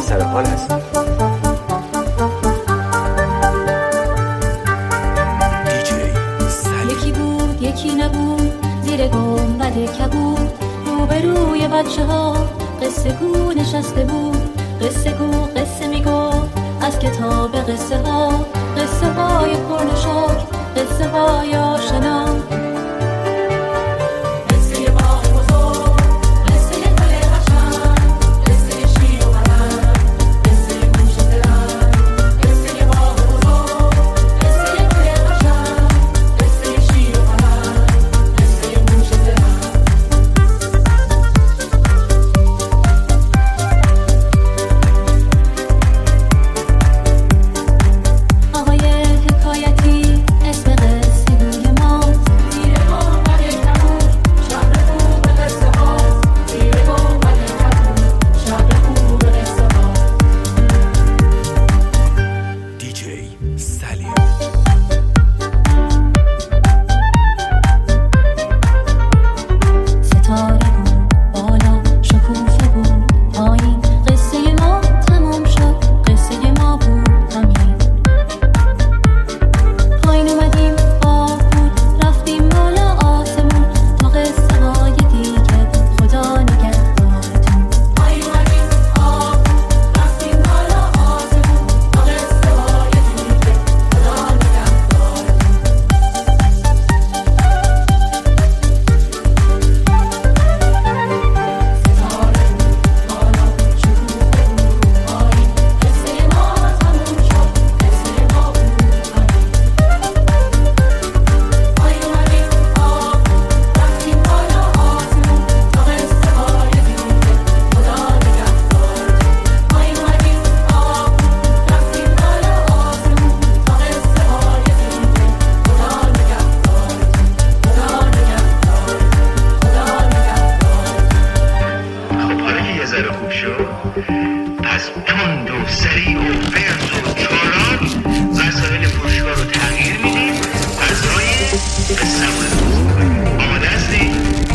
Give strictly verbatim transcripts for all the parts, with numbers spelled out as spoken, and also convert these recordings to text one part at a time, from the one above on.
سر حال هستیم. یکی بود یکی نبود زیر گنبد کبود، روبروی بچه ها قصه گو نشسته بود. قصه گو قصه میگفت از کتاب قصه ها، قصه های پرنشاط، قصه های آشنا. پس تند و سریع و فرز و چالان وسایل فروشگاه رو تغییر میدیم، فضای قصه رو میکنیم. آماده هستی؟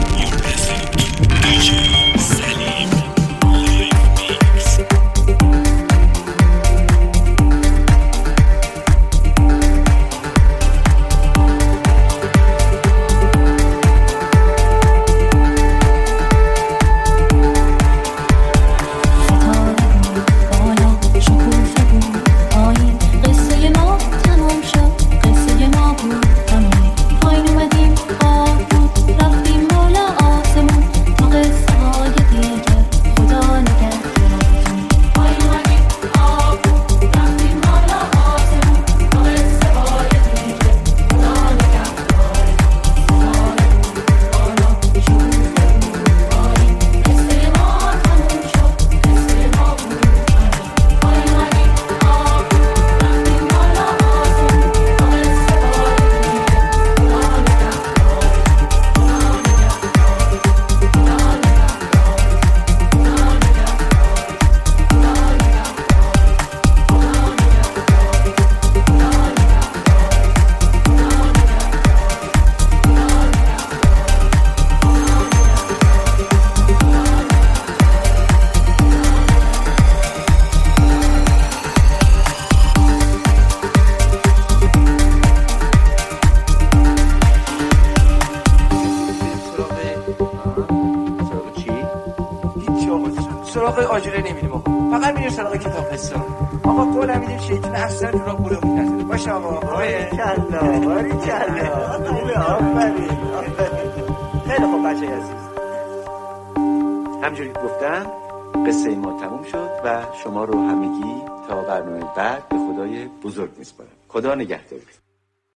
سراغ آجوره نمیدیم آقا، فقط میریم سراغ کتاب قصه. آقا قول میدیم شیطون اصلا تو را قولو می‌نزنه. باشه آقا. باریکلا باریکلا. خیلی آفرین آفرین. خیلی خوب بچه‌ی عزیز، همونجوری که گفتم قصه ما تموم شد و شما رو همگی تا برنامه بعد به خدای بزرگ میسپارم. خدا نگهدار.